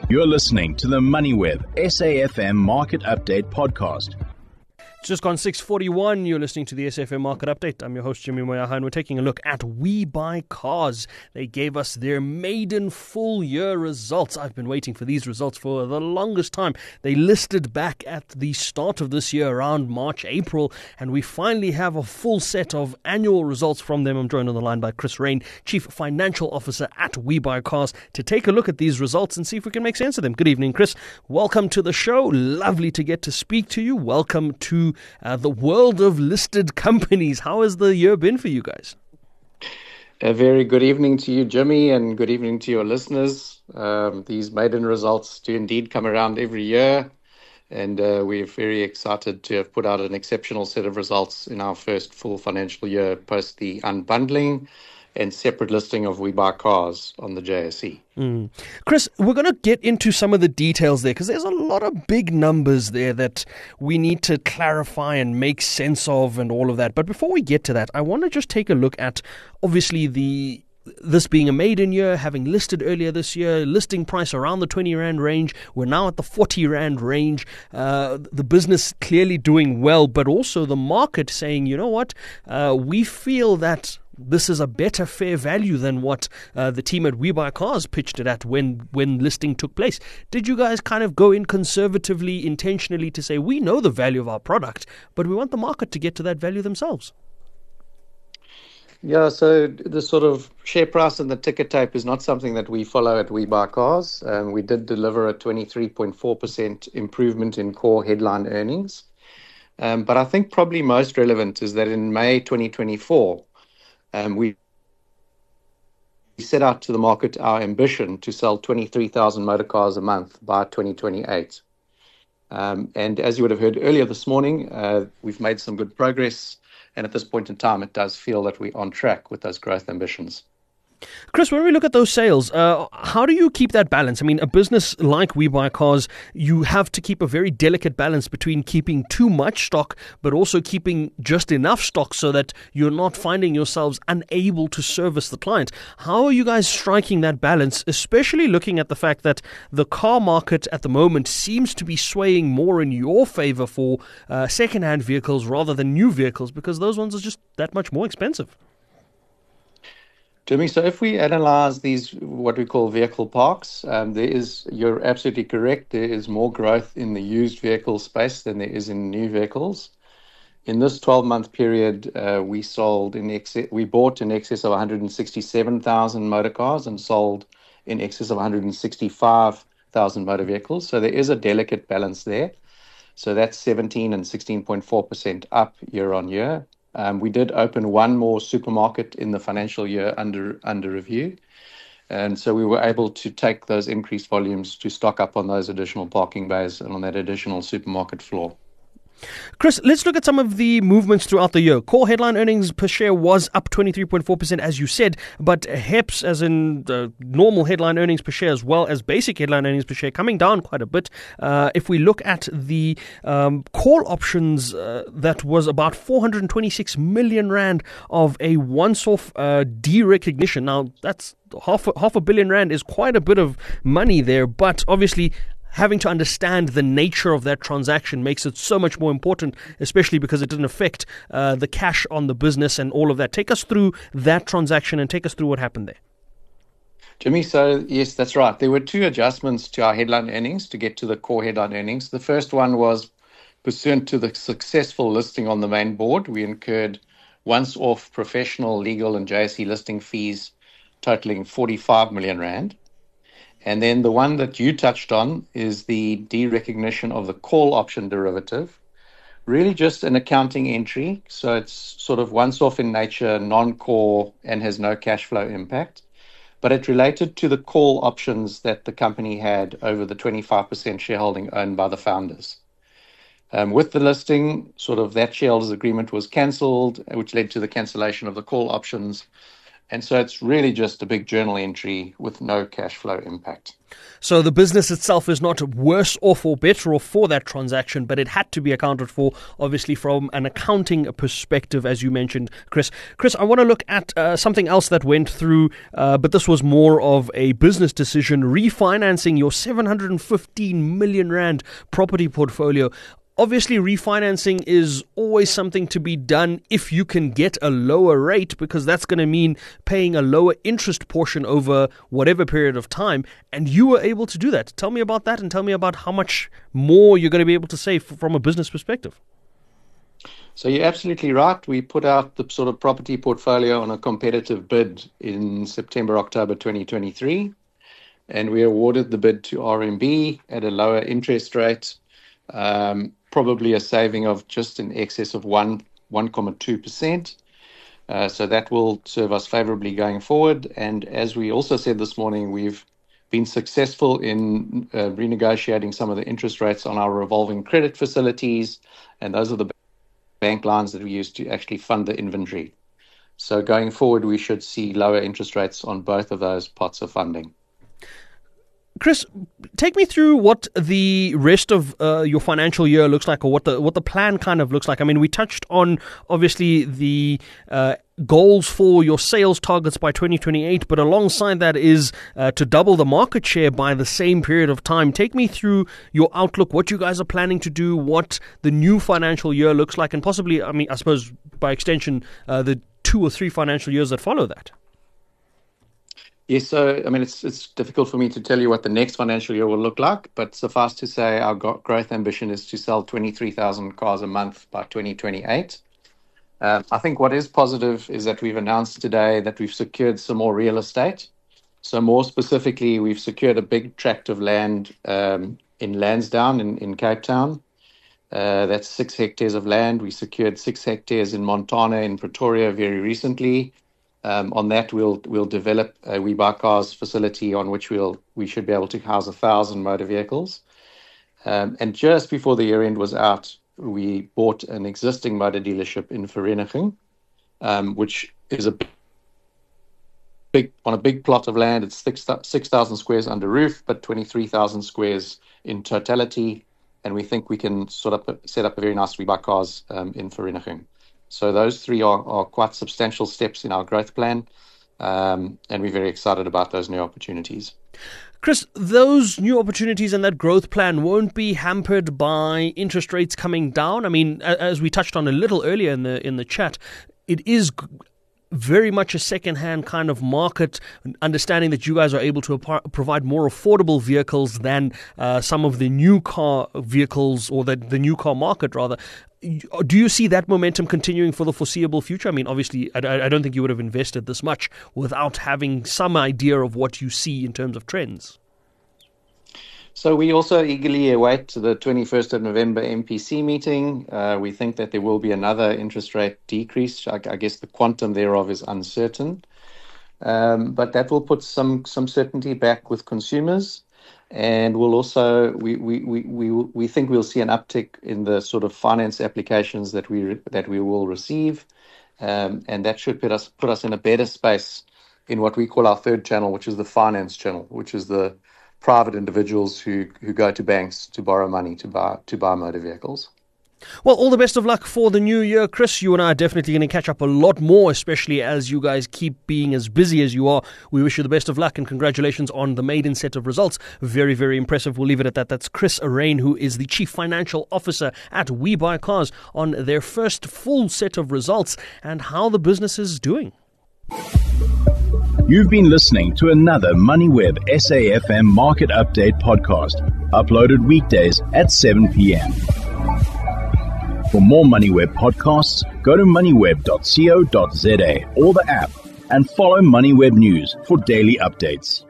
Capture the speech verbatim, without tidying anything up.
You're listening to the MoneyWeb S A F M Market Update podcast. It's just gone six forty-one. You're listening to the S A F M Market Update. I'm your host, Jimmy Moyaha, and we're taking a look at WeBuyCars. They gave us their maiden full year results. I've been waiting for these results for the longest time. They listed back at the start of this year, around March, April, and we finally have a full set of annual results from them. I'm joined on the line by Chris Rain, Chief Financial Officer at WeBuyCars, to take a look at these results and see if we can make sense of them. Good evening, Chris. Welcome to the show. Lovely to get to speak to you. Welcome to Uh, the world of listed companies. How has the year been for you guys? A very good evening to you, Jimmy, and good evening to your listeners. Um, these maiden results do indeed come around every year, and uh, we're very excited to have put out an exceptional set of results in our first full financial year post the unbundling and separate listing of WeBuyCars on the J S E. Mm. Chris, we're going to get into some of the details there because there's a lot of big numbers there that we need to clarify and make sense of and all of that. But before we get to that, I want to just take a look at, obviously, the this being a maiden year, having listed earlier this year, listing price around the twenty rand range. We're now at the forty rand range. Uh, the business clearly doing well, but also the market saying, you know what, uh, we feel that this is a better fair value than what uh, the team at WeBuyCars pitched it at when, when listing took place. Did you guys kind of go in conservatively, intentionally to say, we know the value of our product, but we want the market to get to that value themselves? Yeah, so the sort of share price and the ticker tape is not something that we follow at WeBuyCars. Um, we did deliver a twenty-three point four percent improvement in core headline earnings. Um, but I think probably most relevant is that in May twenty twenty-four, Um, we set out to the market our ambition to sell twenty-three thousand motor cars a month by twenty twenty-eight. Um, and as you would have heard earlier this morning, uh, we've made some good progress. And at this point in time, it does feel that we're on track with those growth ambitions. Chris, when we look at those sales, uh, how do you keep that balance? I mean, a business like WeBuyCars, you have to keep a very delicate balance between keeping too much stock, but also keeping just enough stock so that you're not finding yourselves unable to service the client. How are you guys striking that balance, especially looking at the fact that the car market at the moment seems to be swaying more in your favor for uh, second-hand vehicles rather than new vehicles, because those ones are just that much more expensive? Jimmy, so if we analyze these, what we call vehicle parks, um, there is, you're absolutely correct, there is more growth in the used vehicle space than there is in new vehicles. In this twelve-month period, uh, we sold in excess, we bought in excess of one hundred sixty-seven thousand motor cars and sold in excess of one hundred sixty-five thousand motor vehicles. So there is a delicate balance there. So that's seventeen and sixteen point four percent up year on year. Um, we did open one more supermarket in the financial year under under review. And so we were able to take those increased volumes to stock up on those additional parking bays and on that additional supermarket floor. Chris, let's look at some of the movements throughout the year. Core headline earnings per share was up twenty-three point four percent, as you said, but H E P S, as in the normal headline earnings per share, as well as basic headline earnings per share, coming down quite a bit. Uh, if we look at the um, call options, uh, that was about four hundred twenty-six million rand of a once-off uh, de-recognition. Now, that's half a, half a billion rand is quite a bit of money there, but obviously having to understand the nature of that transaction makes it so much more important, especially because it didn't affect uh, the cash on the business and all of that. Take us through that transaction and take us through what happened there. Jimmy, so yes, that's right. There were two adjustments to our headline earnings to get to the core headline earnings. The first one was pursuant to the successful listing on the main board. We incurred once-off professional, legal and J S E listing fees totaling forty-five million rand. And then the one that you touched on is the de-recognition of the call option derivative. Really just an accounting entry. So it's sort of once-off in nature, non-core, and has no cash flow impact. But it related to the call options that the company had over the twenty-five percent shareholding owned by the founders. Um, with the listing, sort of that shareholders agreement was cancelled, which led to the cancellation of the call options. and so it's really just a big journal entry with no cash flow impact. So the business itself is not worse off or better off for that transaction, but it had to be accounted for, obviously, from an accounting perspective, as you mentioned, Chris. Chris, I want to look at uh, something else that went through, uh, but this was more of a business decision, refinancing your seven hundred fifteen million rand property portfolio. Obviously, refinancing is always something to be done if you can get a lower rate, because that's going to mean paying a lower interest portion over whatever period of time. And you were able to do that. Tell me about that, and tell me about how much more you're going to be able to save from a business perspective. So you're absolutely right. We put out the sort of property portfolio on a competitive bid in September, October twenty twenty-three. And we awarded the bid to R M B at a lower interest rate. Um, probably a saving of just in excess of one, one point two percent. Uh, so that will serve us favorably going forward. And as we also said this morning, we've been successful in uh, renegotiating some of the interest rates on our revolving credit facilities. And those are the bank lines that we use to actually fund the inventory. So going forward, we should see lower interest rates on both of those pots of funding. Chris, take me through what the rest of uh, your financial year looks like, or what the what the plan kind of looks like. I mean, we touched on, obviously, the uh, goals for your sales targets by twenty twenty-eight, but alongside that is uh, to double the market share by the same period of time. Take me through your outlook, what you guys are planning to do, what the new financial year looks like, and possibly, I mean, I suppose, by extension, uh, the two or three financial years that follow that. Yes, so, I mean, it's it's difficult for me to tell you what the next financial year will look like, but suffice to say our growth ambition is to sell twenty-three thousand cars a month by twenty twenty-eight. Um, I think what is positive is that we've announced today that we've secured some more real estate. So more specifically, we've secured a big tract of land um, in Lansdowne in, in Cape Town. Uh, that's six hectares of land. We secured six hectares in Montana in Pretoria very recently. Um, on that, we'll we'll develop a WeBuyCars facility on which we'll we should be able to house a thousand motor vehicles. Um, and just before the year end was out, we bought an existing motor dealership in Vereeniging, um, which is a big on a big plot of land. It's six six thousand squares under roof, but twenty three thousand squares in totality. And we think we can sort of set up a very nice WeBuyCars um, in Vereeniging. So those three are, are quite substantial steps in our growth plan, um, and we're very excited about those new opportunities. Chris, those new opportunities and that growth plan won't be hampered by interest rates coming down. I mean, as we touched on a little earlier in the in the chat, it is very much a second-hand kind of market, understanding that you guys are able to ap- provide more affordable vehicles than uh, some of the new car vehicles, or the, the new car market, rather. Do you see that momentum continuing for the foreseeable future? I mean, obviously, I, I don't think you would have invested this much without having some idea of what you see in terms of trends. So we also eagerly await the twenty-first of November M P C meeting. Uh, we think that there will be another interest rate decrease. I, I guess the quantum thereof is uncertain. Um, but that will put some some certainty back with consumers. And we'll also, we, we, we, we, we think we'll see an uptick in the sort of finance applications that we that we will receive. Um, and that should put us put us in a better space in what we call our third channel, which is the finance channel, which is the private individuals who, who go to banks to borrow money to buy to buy motor vehicles. Well, all the best of luck for the new year, Chris. You and I are definitely going to catch up a lot more, especially as you guys keep being as busy as you are. We wish you the best of luck and congratulations on the maiden set of results. Very, very impressive. We'll leave it at that. That's Chris Arrayne, who is the Chief Financial Officer at WeBuyCars, on their first full set of results and how the business is doing. You've been listening to another MoneyWeb S A F M Market Update podcast, uploaded weekdays at seven p.m. For more MoneyWeb podcasts, go to moneyweb dot co dot za or the app and follow MoneyWeb News for daily updates.